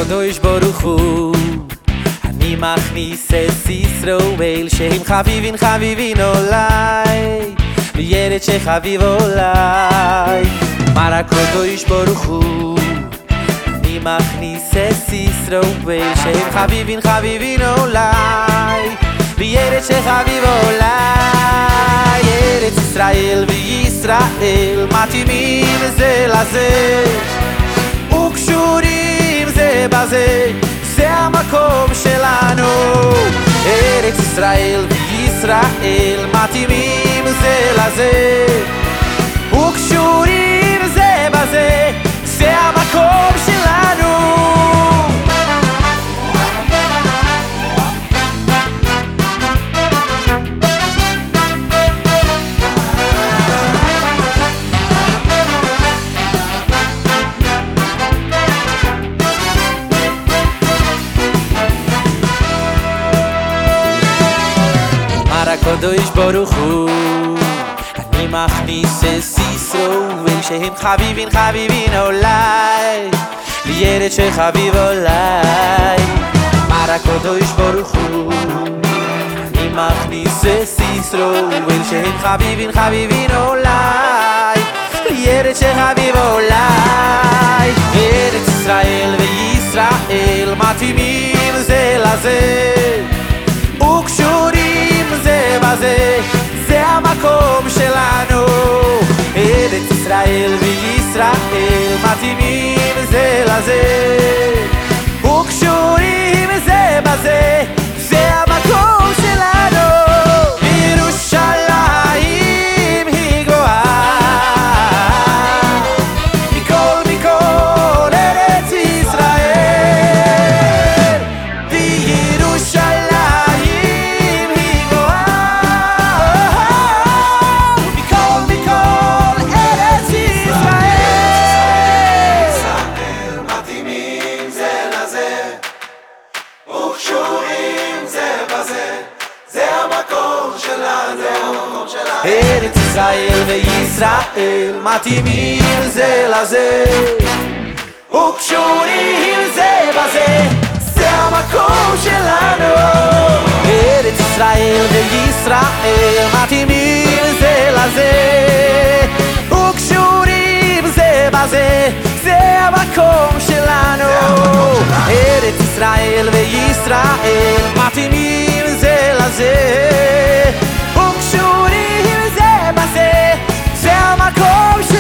הקדוש ברוך הוא אני מכניס את ישראל שהם חביבין אולי וילד שחביב אולי אמר הקדוש ברוך הוא אני מכניס את ישראל שהם חביבין אולי וילד שחביב אולי ארץ ישראל וישראל מתאימים זה לזה וקשורים זה בזה זה המקום שלנו ארץ ישראל וישראל מתאימים זה לזה וקשורים זה בזה זה המקום שלנו הקדוש ברוך הוא אני מכניס את ישראל שהם חביבין אולי לילד שחביב אולי אמר הקדוש ברוך הוא אני מכניס את ישראל שהם חביבין אולי לילד שחביב אולי ארץ ישראל וישראל מתאימים זה לזה וקשורים זה בזה זה המקום שלנו ארץ ישראל וישראל מתאימים זה לזה וקשורים זה בזה זה המקום שלנו ירושלים היא גבוהה מכל ארץ ישראל וירושלים ארץ ישראל וישראל מתאימים זה לזה וקשורים זה בזה זה המקום שלנו ארץ ישראל וישראל מתאימים זה לזה וקשורים זה בזה זה המקום שלנו ארץ ישראל וישראל מתאימים זה לזה וקשורים זה בזה זה המקום שלנו